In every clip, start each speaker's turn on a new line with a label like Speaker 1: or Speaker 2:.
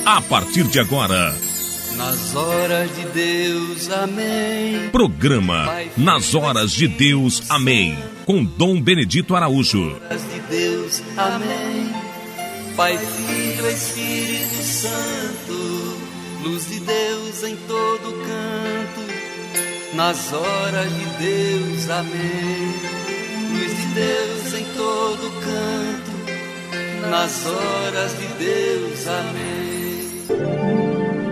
Speaker 1: a partir de agora.
Speaker 2: Nas horas de Deus, amém.
Speaker 1: Programa Nas Horas de Deus, amém. Com Dom Benedito Araújo.
Speaker 2: Nas horas de Deus, amém. Pai, Filho, Espírito Santo, luz de Deus em todo canto. Nas horas de Deus, amém. Luz de Deus em todo canto. Nas horas de Deus, amém.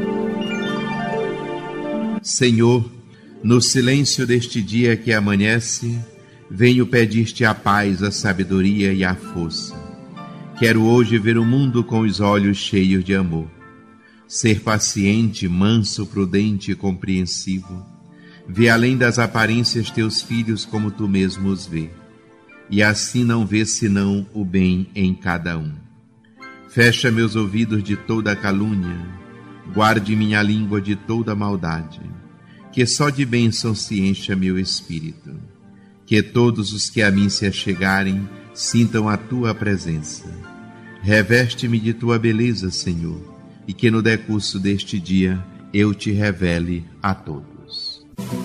Speaker 3: Senhor, no silêncio deste dia que amanhece, venho pedir-te a paz, a sabedoria e a força. Quero hoje ver o mundo com os olhos cheios de amor. Ser paciente, manso, prudente e compreensivo. Ver além das aparências teus filhos como tu mesmo os vê. E assim não ver senão o bem em cada um. Fecha meus ouvidos de toda calúnia. Guarde minha língua de toda maldade. Que só de bênção se encha meu espírito. Que todos os que a mim se achegarem sintam a tua presença. Reveste-me de tua beleza, Senhor, e que no decurso deste dia eu te revele a todos.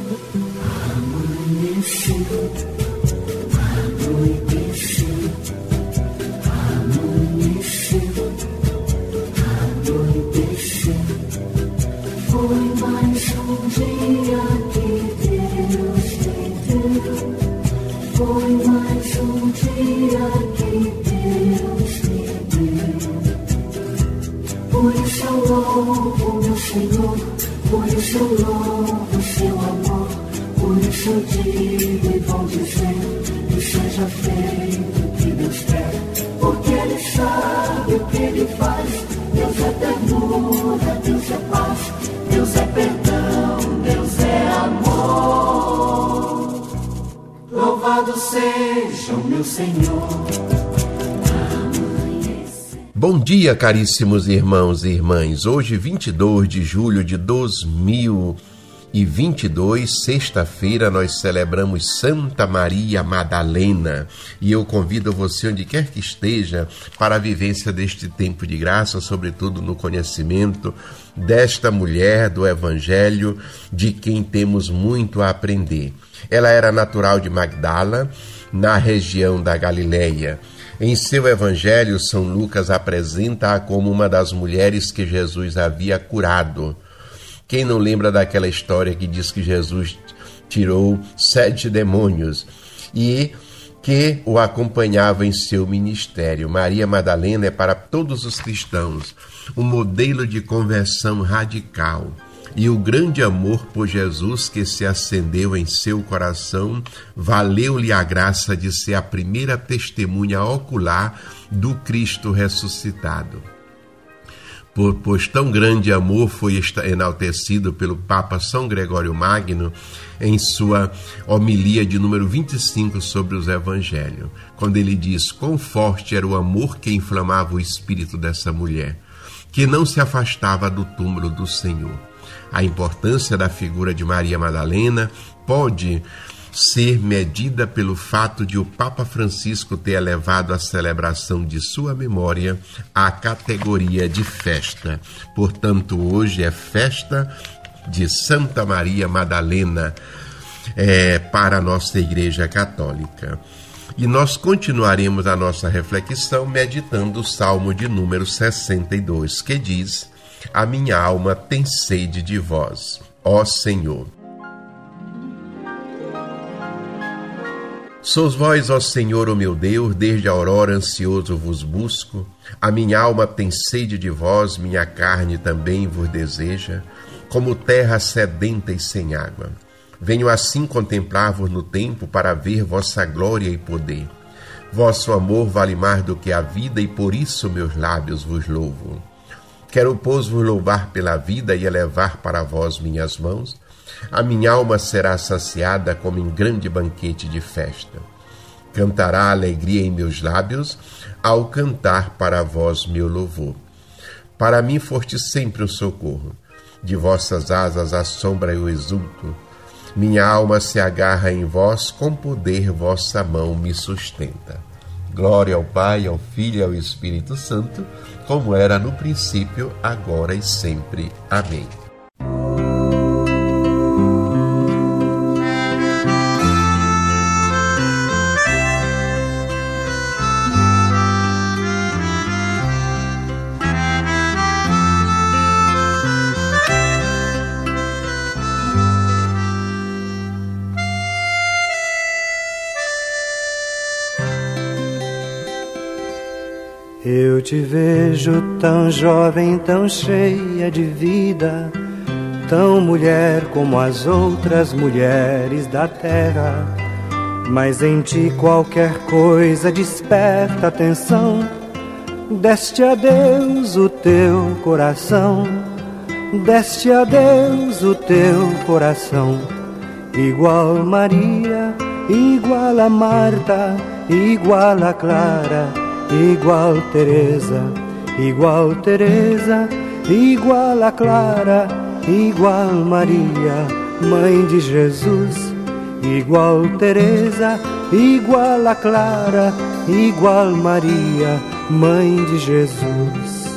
Speaker 4: Foi mais um dia que Deus me deu. Foi mais um dia que Deus me deu. Por isso eu louvo meu Senhor, por isso eu louvo seu amor. Por isso eu digo e vou dizer que seja feito o que Deus quer. Porque Ele sabe o que Ele faz. Deus é ternura, Deus é paz. Deus é perdão, Deus é amor. Louvado seja o meu Senhor.
Speaker 5: Bom dia, caríssimos irmãos e irmãs. Hoje, 22 de julho de 2022, sexta-feira, nós celebramos Santa Maria Madalena. E eu convido você, onde quer que esteja, para a vivência deste tempo de graça, sobretudo no conhecimento desta mulher do Evangelho, de quem temos muito a aprender. Ela era natural de Magdala, na região da Galileia. Em seu Evangelho, São Lucas apresenta-a como uma das mulheres que Jesus havia curado. Quem não lembra daquela história que diz que Jesus tirou 7 demônios e que o acompanhava em seu ministério? Maria Madalena é para todos os cristãos um modelo de conversão radical. E o grande amor por Jesus que se acendeu em seu coração valeu-lhe a graça de ser a primeira testemunha ocular do Cristo ressuscitado. Pois tão grande amor foi enaltecido pelo Papa São Gregório Magno em sua homilia de número 25 sobre os Evangelhos, quando ele diz: quão forte era o amor que inflamava o espírito dessa mulher, que não se afastava do túmulo do Senhor. A importância da figura de Maria Madalena pode ser medida pelo fato de o Papa Francisco ter elevado a celebração de sua memória à categoria de festa. Portanto, hoje é festa de Santa Maria Madalena para a nossa Igreja Católica. E nós continuaremos a nossa reflexão meditando o Salmo de número 62, que diz: a minha alma tem sede de vós, ó Senhor. Sois vós, ó Senhor, o meu Deus, desde a aurora ansioso vos busco. A minha alma tem sede de vós, minha carne também vos deseja, como terra sedenta e sem água. Venho assim contemplar-vos no tempo para ver vossa glória e poder. Vosso amor vale mais do que a vida e por isso meus lábios vos louvo. Quero, pois, vos louvar pela vida e elevar para vós minhas mãos. A minha alma será saciada como em grande banquete de festa. Cantará a alegria em meus lábios, ao cantar para vós meu louvor. Para mim foste sempre um socorro. De vossas asas à sombra eu exulto. Minha alma se agarra em vós, com poder vossa mão me sustenta. Glória ao Pai, ao Filho e ao Espírito Santo, como era no princípio, agora e sempre. Amém.
Speaker 6: Eu te vejo tão jovem, tão cheia de vida, tão mulher como as outras mulheres da terra. Mas em ti qualquer coisa desperta atenção. Deste a Deus o teu coração, deste a Deus o teu coração. Igual Maria, igual a Marta, igual a Clara, igual Teresa, igual Teresa, igual a Clara, igual Maria, mãe de Jesus. Igual Teresa, igual a Clara, igual Maria, mãe de Jesus.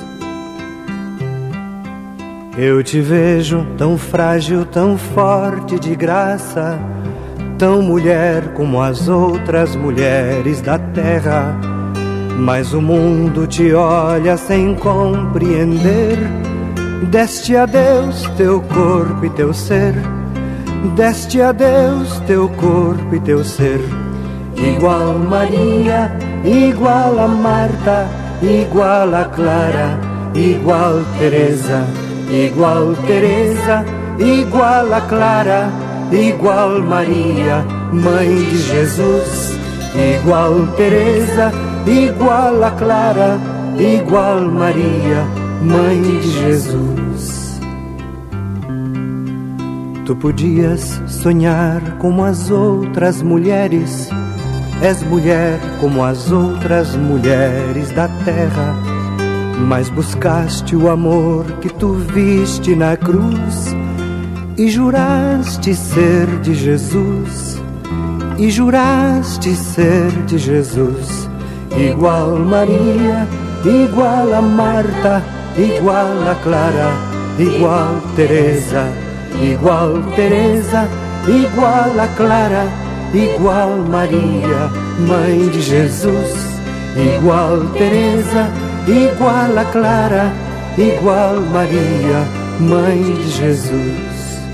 Speaker 6: Eu te vejo tão frágil, tão forte de graça, tão mulher como as outras mulheres da terra. Mas o mundo te olha sem compreender. Deste a Deus teu corpo e teu ser, deste a Deus teu corpo e teu ser. Igual Maria, igual a Marta, igual a Clara, igual Teresa, igual Teresa, igual a Clara, igual Maria, mãe de Jesus. Igual Teresa, igual a Clara, igual Maria, mãe de Jesus. Tu podias sonhar como as outras mulheres, és mulher como as outras mulheres da terra, mas buscaste o amor que tu viste na cruz e juraste ser de Jesus, e juraste ser de Jesus. Igual Maria, igual a Marta, igual a Clara, igual Teresa, igual Teresa, igual a Clara, igual Maria, mãe de Jesus. Igual Teresa, igual a Clara, igual Maria, mãe de Jesus.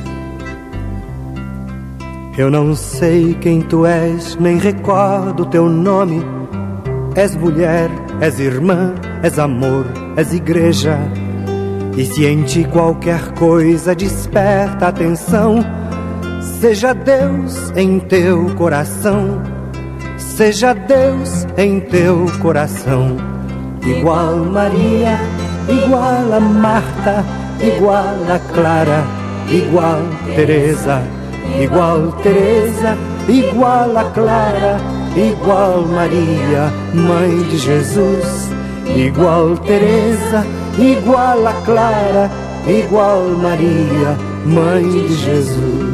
Speaker 6: Eu não sei quem tu és, nem recordo teu nome. És mulher, és irmã, és amor, és igreja. E se em ti qualquer coisa desperta atenção, seja Deus em teu coração, seja Deus em teu coração. Igual Maria, igual a Marta, igual a Clara, igual Teresa, igual Teresa, igual a Clara, igual Maria, mãe de Jesus. Igual Teresa, igual a Clara, igual Maria, mãe de Jesus.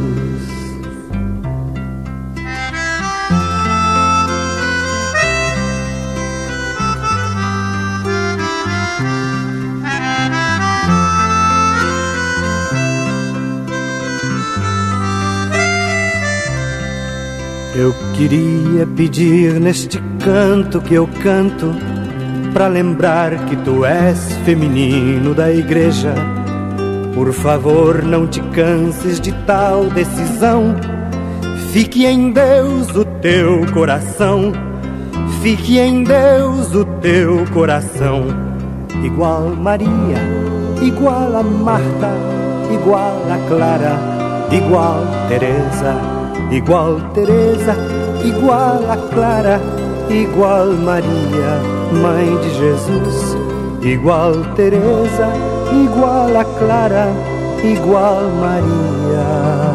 Speaker 6: Eu queria pedir neste canto que eu canto, pra lembrar que tu és feminino da igreja. Por favor, não te canses de tal decisão. Fique em Deus o teu coração, fique em Deus o teu coração. Igual Maria, igual a Marta, igual a Clara, igual Teresa, igual Teresa, igual a Clara, igual Maria, mãe de Jesus. Igual Teresa, igual a Clara, igual Maria,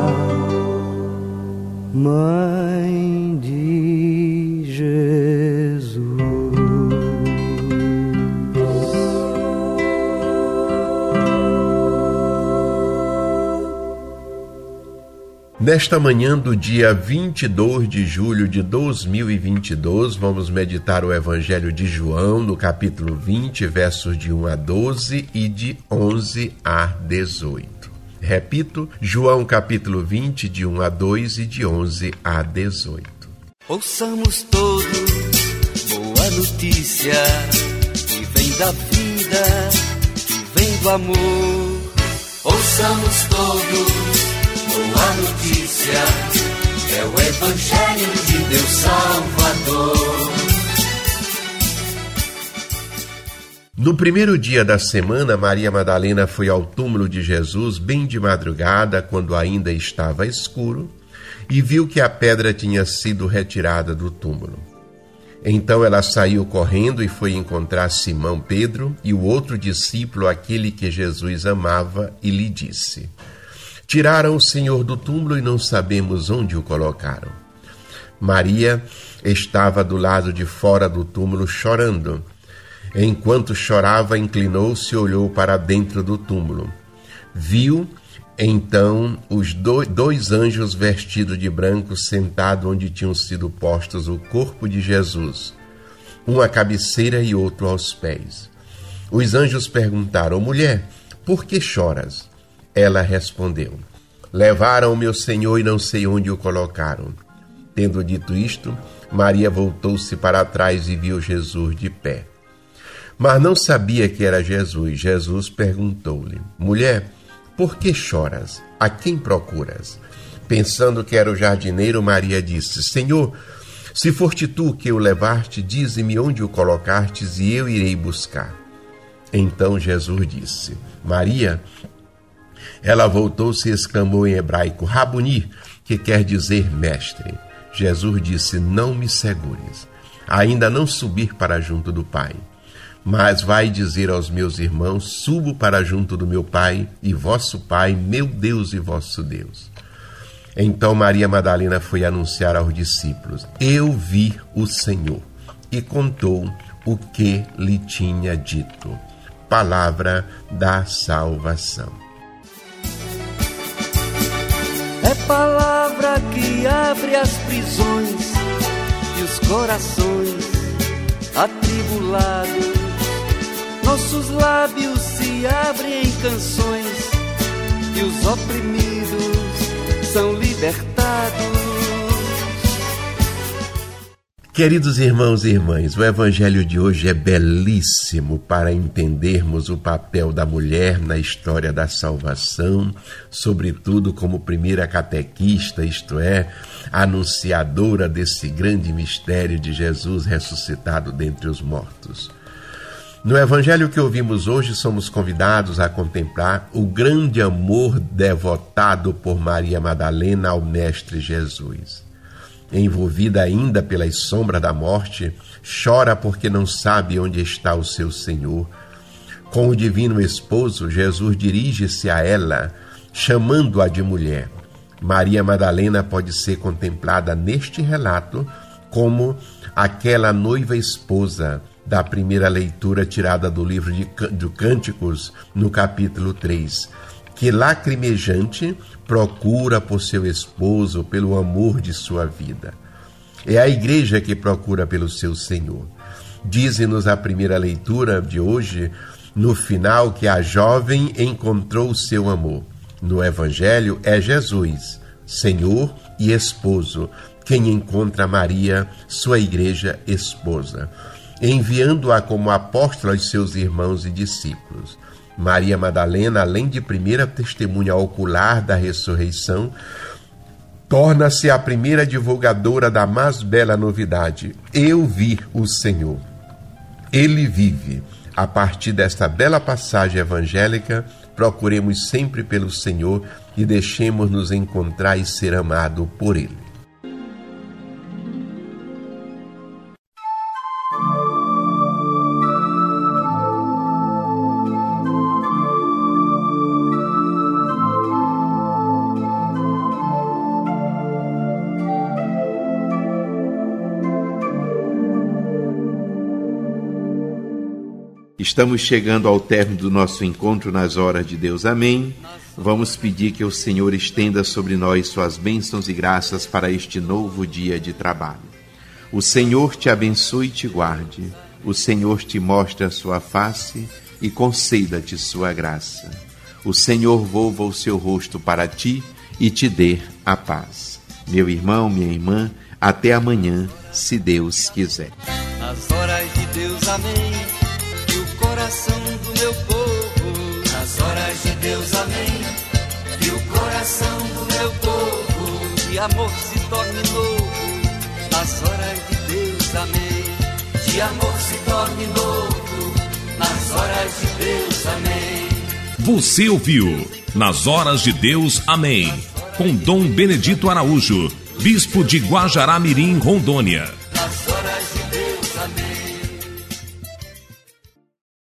Speaker 6: mãe de Jesus.
Speaker 5: Nesta manhã do dia 22 de julho de 2022, vamos meditar o Evangelho de João, no capítulo 20, versos de 1 a 12 e de 11 a 18. Repito, João capítulo 20, de 1 a 2 e de 11 a 18.
Speaker 2: Ouçamos todos boa notícia, que vem da vida, que vem do amor. Ouçamos todos boa notícia, é o Evangelho de Deus Salvador.
Speaker 5: No primeiro dia da semana, Maria Madalena foi ao túmulo de Jesus bem de madrugada, quando ainda estava escuro, e viu que a pedra tinha sido retirada do túmulo. Então ela saiu correndo e foi encontrar Simão Pedro e o outro discípulo, aquele que Jesus amava, e lhe disse: Tiraram o Senhor do túmulo e não sabemos onde o colocaram. Maria estava do lado de fora do túmulo chorando. Enquanto chorava, inclinou-se e olhou para dentro do túmulo. Viu, então, os dois anjos vestidos de branco sentados onde tinham sido postos o corpo de Jesus, um à cabeceira e outro aos pés. Os anjos perguntaram: Mulher, por que choras? Ela respondeu: Levaram o meu Senhor e não sei onde o colocaram. Tendo dito isto, Maria voltou-se para trás e viu Jesus de pé. Mas não sabia que era Jesus. Jesus perguntou-lhe: Mulher, por que choras? A quem procuras? Pensando que era o jardineiro, Maria disse: Senhor, se foste tu que o levaste, dize-me onde o colocastes e eu irei buscar. Então Jesus disse: Maria. Ela voltou-se e exclamou em hebraico: Rabuni, que quer dizer mestre. Jesus disse: Não me segures, ainda não subir para junto do Pai. Mas vai dizer aos meus irmãos: Subo para junto do meu Pai e vosso Pai, meu Deus e vosso Deus. Então Maria Madalena foi anunciar aos discípulos: Eu vi o Senhor, e contou o que lhe tinha dito. Palavra da salvação.
Speaker 2: É palavra que abre as prisões e os corações atribulados. Nossos lábios se abrem em canções e os oprimidos são libertados.
Speaker 5: Queridos irmãos e irmãs, o Evangelho de hoje é belíssimo para entendermos o papel da mulher na história da salvação, sobretudo como primeira catequista, isto é, anunciadora desse grande mistério de Jesus ressuscitado dentre os mortos. No Evangelho que ouvimos hoje, somos convidados a contemplar o grande amor devotado por Maria Madalena ao Mestre Jesus. Envolvida ainda pelas sombras da morte, chora porque não sabe onde está o seu Senhor. Com o divino esposo, Jesus dirige-se a ela, chamando-a de mulher. Maria Madalena pode ser contemplada neste relato como aquela noiva esposa da primeira leitura tirada do livro de Cânticos, no capítulo 3, que lacrimejante procura por seu esposo, pelo amor de sua vida. É a igreja que procura pelo seu Senhor. Diz-nos a primeira leitura de hoje, no final, que a jovem encontrou o seu amor. No Evangelho é Jesus, Senhor e esposo, quem encontra Maria, sua igreja esposa, enviando-a como apóstola aos seus irmãos e discípulos. Maria Madalena, além de primeira testemunha ocular da ressurreição, torna-se a primeira divulgadora da mais bela novidade: eu vi o Senhor. Ele vive. A partir desta bela passagem evangélica, procuremos sempre pelo Senhor e deixemos-nos encontrar e ser amado por Ele.
Speaker 3: Estamos chegando ao término do nosso encontro nas horas de Deus. Amém. Vamos pedir que o Senhor estenda sobre nós suas bênçãos e graças para este novo dia de trabalho. O Senhor te abençoe e te guarde. O Senhor te mostre a sua face e conceda-te sua graça. O Senhor volva o seu rosto para ti e te dê a paz. Meu irmão, minha irmã, até amanhã, se Deus quiser.
Speaker 2: Nas horas de Deus, amém, que o coração do meu povo. Nas horas de Deus, amém, que o coração do meu povo de amor se torne novo. Nas horas de Deus, amém, de amor se torne novo. Nas horas de Deus, amém.
Speaker 1: Você ouviu Nas Horas de Deus, amém, com Dom Benedito Araújo, bispo de Guajará-Mirim, Rondônia.